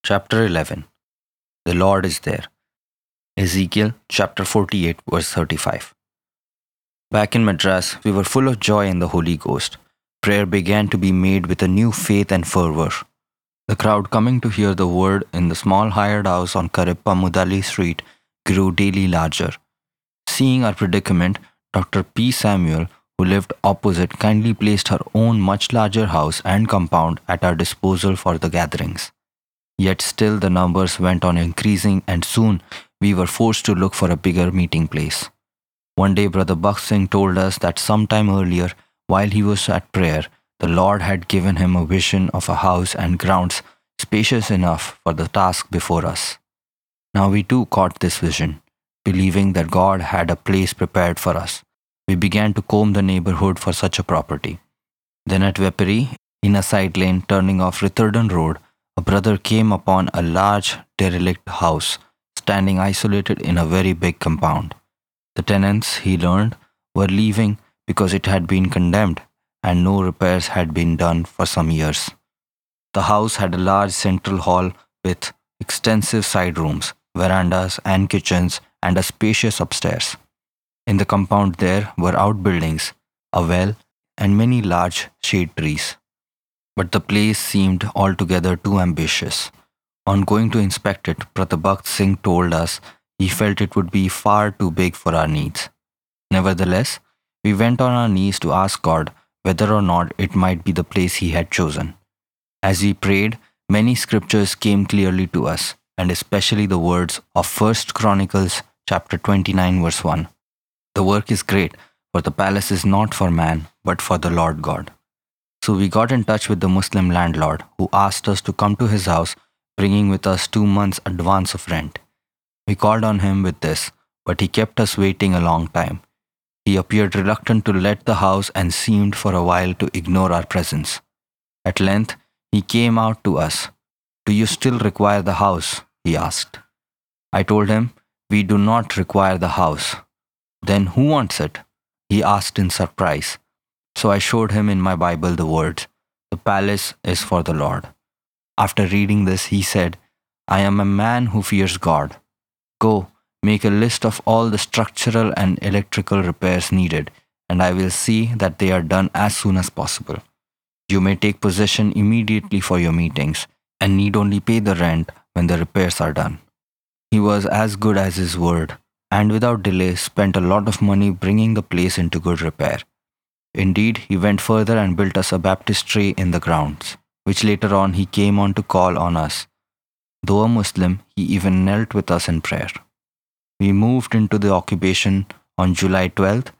Chapter 11. The Lord is there. Ezekiel chapter 48, verse 35. Back in Madras, we were full of joy in the Holy Ghost. Prayer began to be made with a new faith and fervor. The crowd coming to hear the word in the small hired house on Karippa Mudali Street grew daily larger. Seeing our predicament, Dr. P. Samuel, who lived opposite, kindly placed her own much larger house and compound at our disposal for the gatherings. Yet still the numbers went on increasing, and soon we were forced to look for a bigger meeting place. One day Brother Bakht Singh told us that some time earlier, while he was at prayer, the Lord had given him a vision of a house and grounds spacious enough for the task before us. Now we too caught this vision, believing that God had a place prepared for us. We began to comb the neighborhood for such a property. Then at Vepari, in a side lane turning off Ritherden Road, a brother came upon a large derelict house standing isolated in a very big compound. The tenants, he learned, were leaving because it had been condemned and no repairs had been done for some years. The house had a large central hall with extensive side rooms, verandas and kitchens, and a spacious upstairs. In the compound there were outbuildings, a well, and many large shade trees. But the place seemed altogether too ambitious. On going to inspect it, Brother Bakht Singh told us he felt it would be far too big for our needs. Nevertheless, we went on our knees to ask God whether or not it might be the place He had chosen. As we prayed, many scriptures came clearly to us, and especially the words of 1 Chronicles chapter 29 verse 1. The work is great, for the palace is not for man, but for the Lord God. So we got in touch with the Muslim landlord, who asked us to come to his house, bringing with us 2 months' advance of rent. We called on him with this, but he kept us waiting a long time. He appeared reluctant to let the house and seemed for a while to ignore our presence. At length, he came out to us. "Do you still require the house?" he asked. I told him, "We do not require the house." "Then who wants it?" he asked in surprise. So I showed him in my Bible the words, "The palace is for the Lord." After reading this, he said, "I am a man who fears God. Go, make a list of all the structural and electrical repairs needed, and I will see that they are done as soon as possible. You may take possession immediately for your meetings, and need only pay the rent when the repairs are done." He was as good as his word, and without delay spent a lot of money bringing the place into good repair. Indeed, he went further and built us a baptistry in the grounds, which later on he came on to call on us. Though a Muslim, he even knelt with us in prayer. We moved into the occupation on July 12,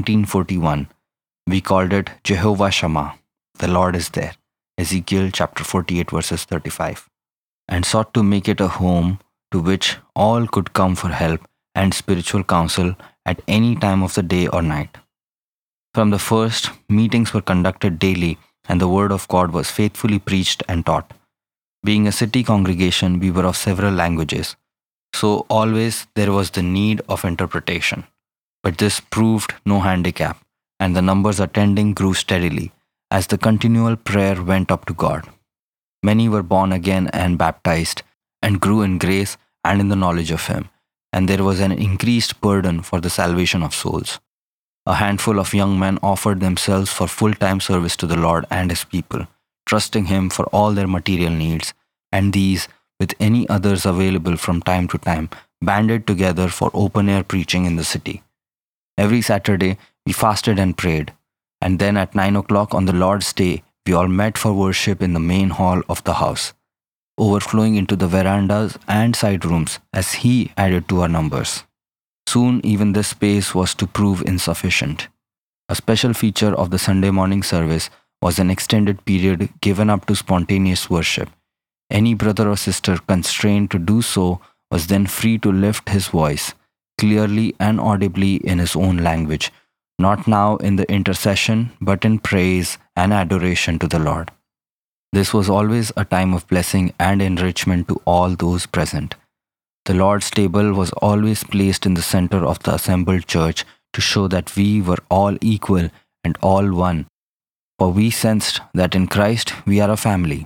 1941. We called it Jehovah Shammah, the Lord is there, Ezekiel chapter 48 verses 35, and sought to make it a home to which all could come for help and spiritual counsel at any time of the day or night. From the first, meetings were conducted daily, and the word of God was faithfully preached and taught. Being a city congregation, we were of several languages, so always there was the need of interpretation. But this proved no handicap, and the numbers attending grew steadily as the continual prayer went up to God. Many were born again and baptized, and grew in grace and in the knowledge of Him, and there was an increased burden for the salvation of souls. A handful of young men offered themselves for full-time service to the Lord and His people, trusting Him for all their material needs, and these, with any others available from time to time, banded together for open-air preaching in the city. Every Saturday, we fasted and prayed, and then at 9 o'clock on the Lord's Day, we all met for worship in the main hall of the house, overflowing into the verandas and side rooms as He added to our numbers. Soon even this space was to prove insufficient. A special feature of the Sunday morning service was an extended period given up to spontaneous worship. Any brother or sister constrained to do so was then free to lift his voice, clearly and audibly in his own language, not now in the intercession, but in praise and adoration to the Lord. This was always a time of blessing and enrichment to all those present. The Lord's table was always placed in the center of the assembled church to show that we were all equal and all one, for we sensed that in Christ we are a family.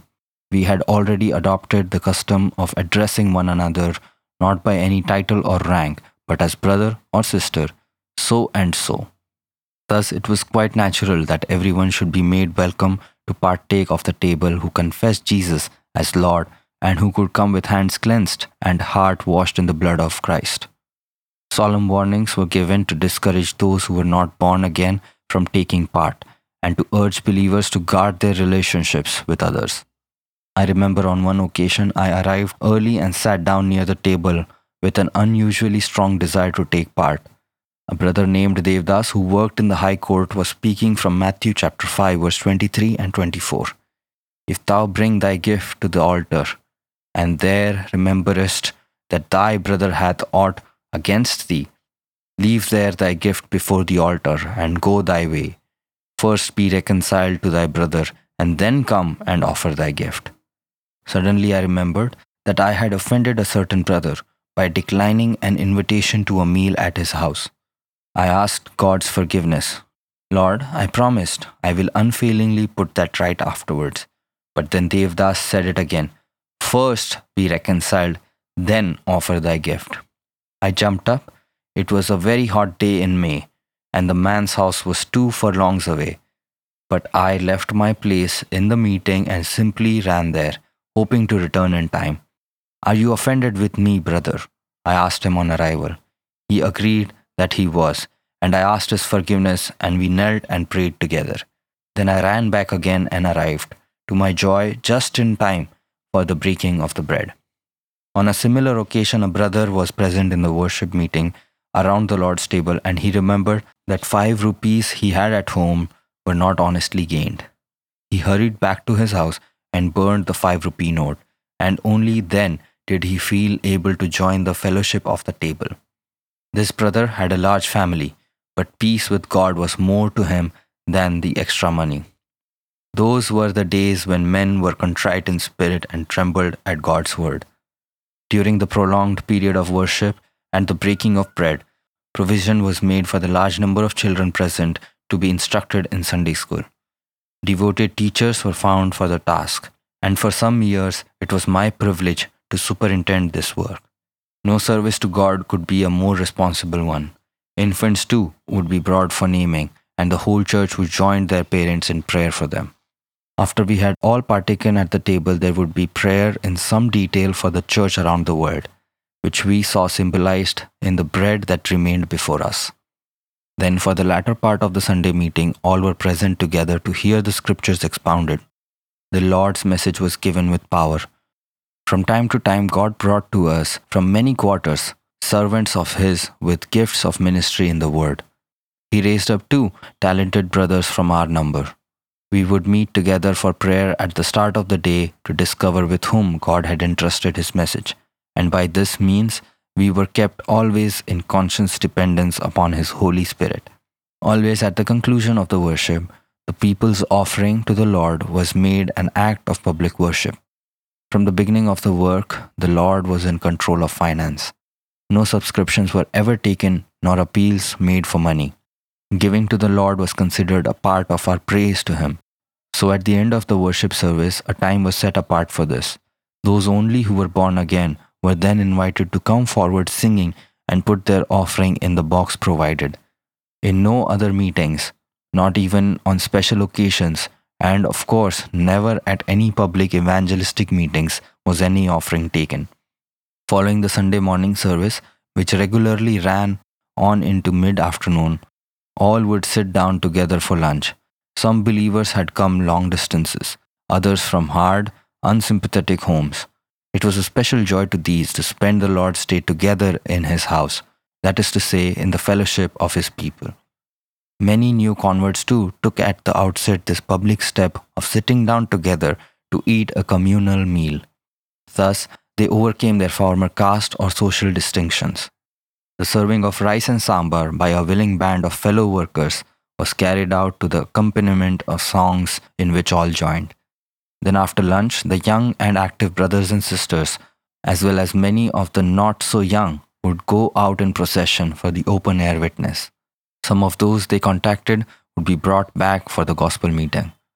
We had already adopted the custom of addressing one another not by any title or rank, but as brother or sister, so and so. Thus, it was quite natural that everyone should be made welcome to partake of the table who confessed Jesus as Lord and who could come with hands cleansed and heart washed in the blood of Christ. Solemn warnings were given to discourage those who were not born again from taking part and to urge believers to guard their relationships with others. I remember on one occasion I arrived early and sat down near the table with an unusually strong desire to take part. A brother named Devdas, who worked in the High Court, was speaking from Matthew chapter 5, verse 23 and 24. If thou bring thy gift to the altar, and there rememberest that thy brother hath aught against thee, leave there thy gift before the altar, and go thy way. First be reconciled to thy brother, and then come and offer thy gift. Suddenly I remembered that I had offended a certain brother by declining an invitation to a meal at his house. I asked God's forgiveness. Lord, I promised I will unfailingly put that right afterwards. But then Devdas said it again. First be reconciled, then offer thy gift. I jumped up. It was a very hot day in May, and the man's house was 2 furlongs away. But I left my place in the meeting and simply ran there, hoping to return in time. Are you offended with me, brother? I asked him on arrival. He agreed that he was, and I asked his forgiveness, and we knelt and prayed together. Then I ran back again and arrived, to my joy, just in time for the breaking of the bread. On a similar occasion, a brother was present in the worship meeting around the Lord's table, and he remembered that 5 rupees he had at home were not honestly gained. He hurried back to his house and burned the 5-rupee note, and only then did he feel able to join the fellowship of the table. This brother had a large family, but peace with God was more to him than the extra money. Those were the days when men were contrite in spirit and trembled at God's word. During the prolonged period of worship and the breaking of bread, provision was made for the large number of children present to be instructed in Sunday school. Devoted teachers were found for the task, and for some years it was my privilege to superintend this work. No service to God could be a more responsible one. Infants too would be brought for naming, and the whole church would join their parents in prayer for them. After we had all partaken at the table, there would be prayer in some detail for the church around the world, which we saw symbolized in the bread that remained before us. Then, for the latter part of the Sunday meeting, all were present together to hear the scriptures expounded. The Lord's message was given with power. From time to time, God brought to us from many quarters servants of His with gifts of ministry in the Word. He raised up 2 talented brothers from our number. We would meet together for prayer at the start of the day to discover with whom God had entrusted His message, and by this means we were kept always in conscious dependence upon His Holy Spirit. Always at the conclusion of the worship, the people's offering to the Lord was made an act of public worship. From the beginning of the work, the Lord was in control of finance. No subscriptions were ever taken, nor appeals made for money. Giving to the Lord was considered a part of our praise to Him. So at the end of the worship service, a time was set apart for this. Those only who were born again were then invited to come forward singing and put their offering in the box provided. In no other meetings, not even on special occasions, and of course never at any public evangelistic meetings was any offering taken. Following the Sunday morning service, which regularly ran on into mid-afternoon, all would sit down together for lunch. Some believers had come long distances, others from hard, unsympathetic homes. It was a special joy to these to spend the Lord's Day together in His house, that is to say, in the fellowship of His people. Many new converts too took at the outset this public step of sitting down together to eat a communal meal. Thus, they overcame their former caste or social distinctions. The serving of rice and sambar by a willing band of fellow workers was carried out to the accompaniment of songs in which all joined. Then after lunch, the young and active brothers and sisters, as well as many of the not so young, would go out in procession for the open-air witness. Some of those they contacted would be brought back for the gospel meeting.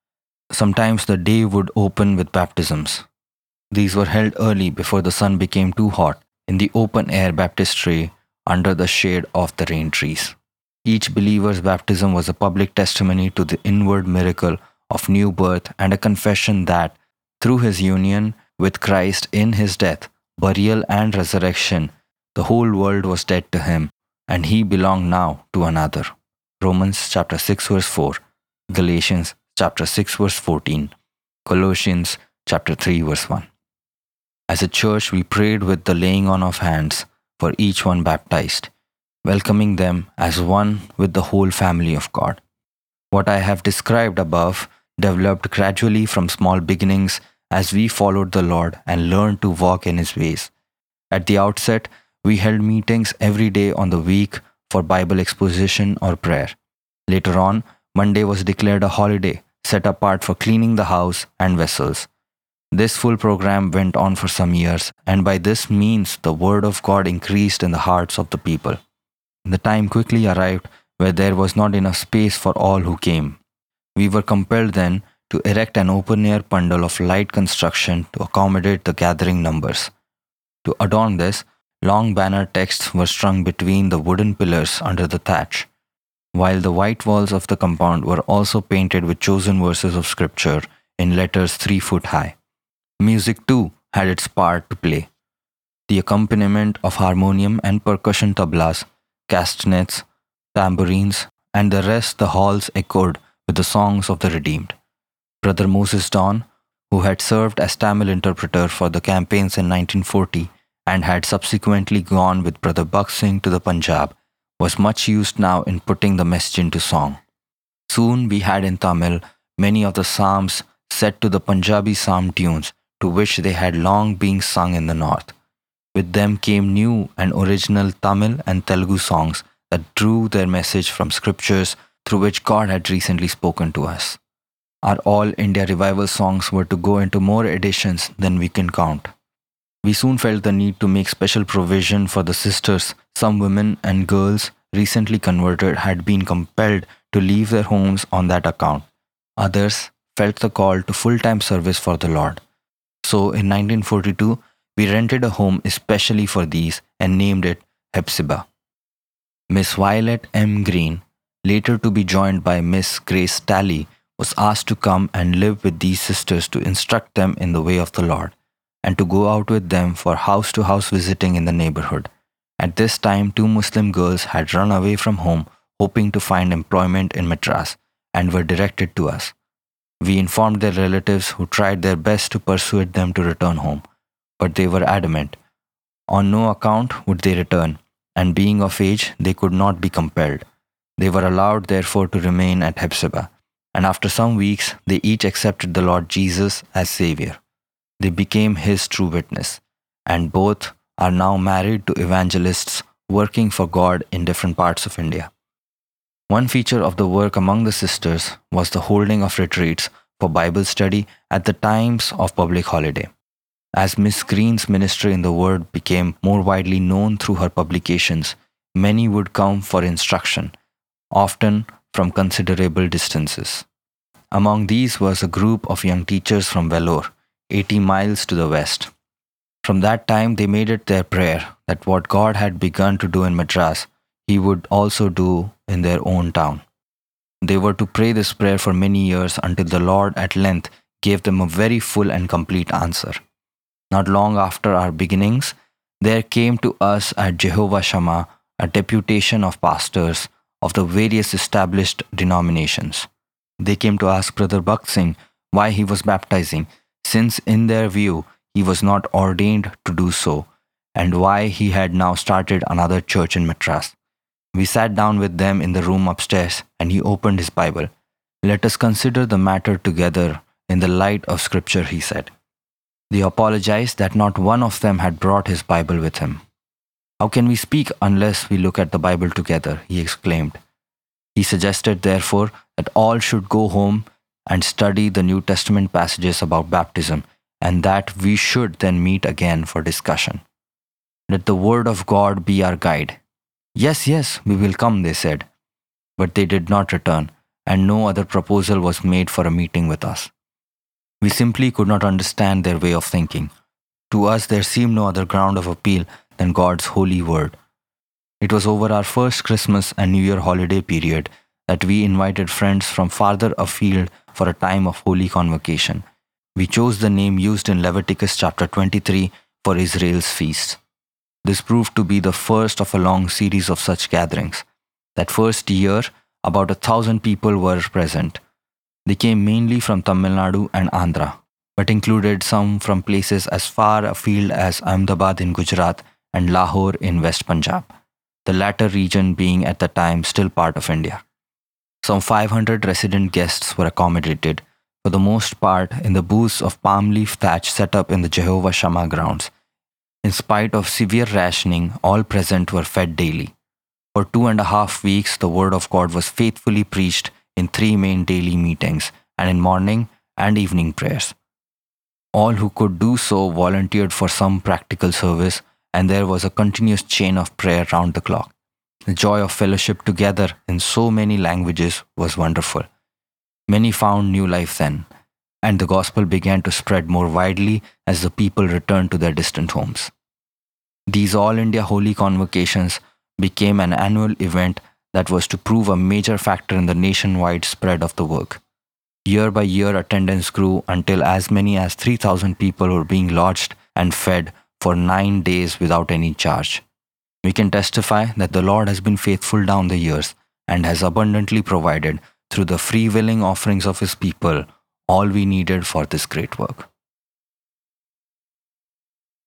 Sometimes the day would open with baptisms. These were held early before the sun became too hot in the open air baptistry under the shade of the rain trees. Each believer's baptism was a public testimony to the inward miracle of new birth and a confession that, through his union with Christ in his death, burial, and resurrection, the whole world was dead to him, and he belonged now to another. Romans chapter 6 verse 4, Galatians chapter 6 verse 14, Colossians chapter 3 verse 1. As a church, we prayed with the laying on of hands for each one baptized, welcoming them as one with the whole family of God. What I have described above developed gradually from small beginnings as we followed the Lord and learned to walk in His ways. At the outset, we held meetings every day on the week for Bible exposition or prayer. Later on, Monday was declared a holiday set apart for cleaning the house and vessels. This full program went on for some years, and by this means the Word of God increased in the hearts of the people. The time quickly arrived where there was not enough space for all who came. We were compelled then to erect an open-air bundle of light construction to accommodate the gathering numbers. To adorn this, long banner texts were strung between the wooden pillars under the thatch, while the white walls of the compound were also painted with chosen verses of Scripture in letters 3 foot high. Music too had its part to play. The accompaniment of harmonium and percussion tablas, castanets, tambourines, and the rest the halls echoed with the songs of the redeemed. Brother Moses Don, who had served as Tamil interpreter for the campaigns in 1940 and had subsequently gone with Brother Bakht Singh to the Punjab, was much used now in putting the message into song. Soon we had in Tamil many of the psalms set to the Punjabi psalm tunes to which they had long been sung in the north. With them came new and original Tamil and Telugu songs that drew their message from scriptures through which God had recently spoken to us. Our All India Revival songs were to go into more editions than we can count. We soon felt the need to make special provision for the sisters. Some women and girls recently converted had been compelled to leave their homes on that account. Others felt the call to full-time service for the Lord. So in 1942, we rented a home especially for these and named it Hephzibah. Miss Violet M. Green, later to be joined by Miss Grace Talley, was asked to come and live with these sisters to instruct them in the way of the Lord, and to go out with them for house-to-house visiting in the neighborhood. At this time, 2 Muslim girls had run away from home hoping to find employment in Madras and were directed to us. We informed their relatives, who tried their best to persuade them to return home, but they were adamant. On no account would they return, and being of age, they could not be compelled. They were allowed, therefore, to remain at Hephzibah, and after some weeks, they each accepted the Lord Jesus as Savior. They became His true witness, and both are now married to evangelists working for God in different parts of India. One feature of the work among the sisters was the holding of retreats for Bible study at the times of public holiday. As Miss Green's ministry in the Word became more widely known through her publications, many would come for instruction, often from considerable distances. Among these was a group of young teachers from Vellore, 80 miles to the west. From that time, they made it their prayer that what God had begun to do in Madras, He would also do in their own town. They were to pray this prayer for many years until the Lord at length gave them a very full and complete answer. Not long after our beginnings, there came to us at Jehovah Shammah a deputation of pastors of the various established denominations. They came to ask Brother Bakht Singh why he was baptizing, since in their view he was not ordained to do so, and why he had now started another church in Madras. We sat down with them in the room upstairs, and he opened his Bible. "Let us consider the matter together in the light of Scripture," he said. They apologized that not one of them had brought his Bible with him. "How can we speak unless we look at the Bible together?" he exclaimed. He suggested, therefore, that all should go home and study the New Testament passages about baptism, and that we should then meet again for discussion. "Let the Word of God be our guide." "Yes, yes, we will come," they said. But they did not return, and no other proposal was made for a meeting with us. We simply could not understand their way of thinking. To us, there seemed no other ground of appeal than God's holy word. It was over our first Christmas and New Year holiday period that we invited friends from farther afield for a time of holy convocation. We chose the name used in Leviticus chapter 23 for Israel's feast. This proved to be the first of a long series of such gatherings. That first year, about 1,000 people were present. They came mainly from Tamil Nadu and Andhra, but included some from places as far afield as Ahmedabad in Gujarat and Lahore in West Punjab, the latter region being at the time still part of India. Some 500 resident guests were accommodated, for the most part in the booths of palm leaf thatch set up in the Jehovah Shammah grounds. In spite of severe rationing, all present were fed daily. For 2.5 weeks, the word of God was faithfully preached in 3 main daily meetings and in morning and evening prayers. All who could do so volunteered for some practical service, and there was a continuous chain of prayer round the clock. The joy of fellowship together in so many languages was wonderful. Many found new life then, and the gospel began to spread more widely as the people returned to their distant homes. These All India Holy Convocations became an annual event that was to prove a major factor in the nationwide spread of the work. Year by year, attendance grew until as many as 3,000 people were being lodged and fed for 9 days without any charge. We can testify that the Lord has been faithful down the years and has abundantly provided, through the free willing offerings of His people, all we needed for this great work.